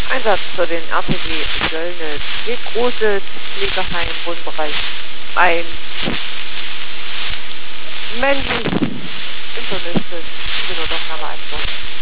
Einsatz für den RTW Söllnitz. Geht großes Pflegeheim, Wohnbereich 1. Männlich, internistisch, ich bin nur doch Name 1.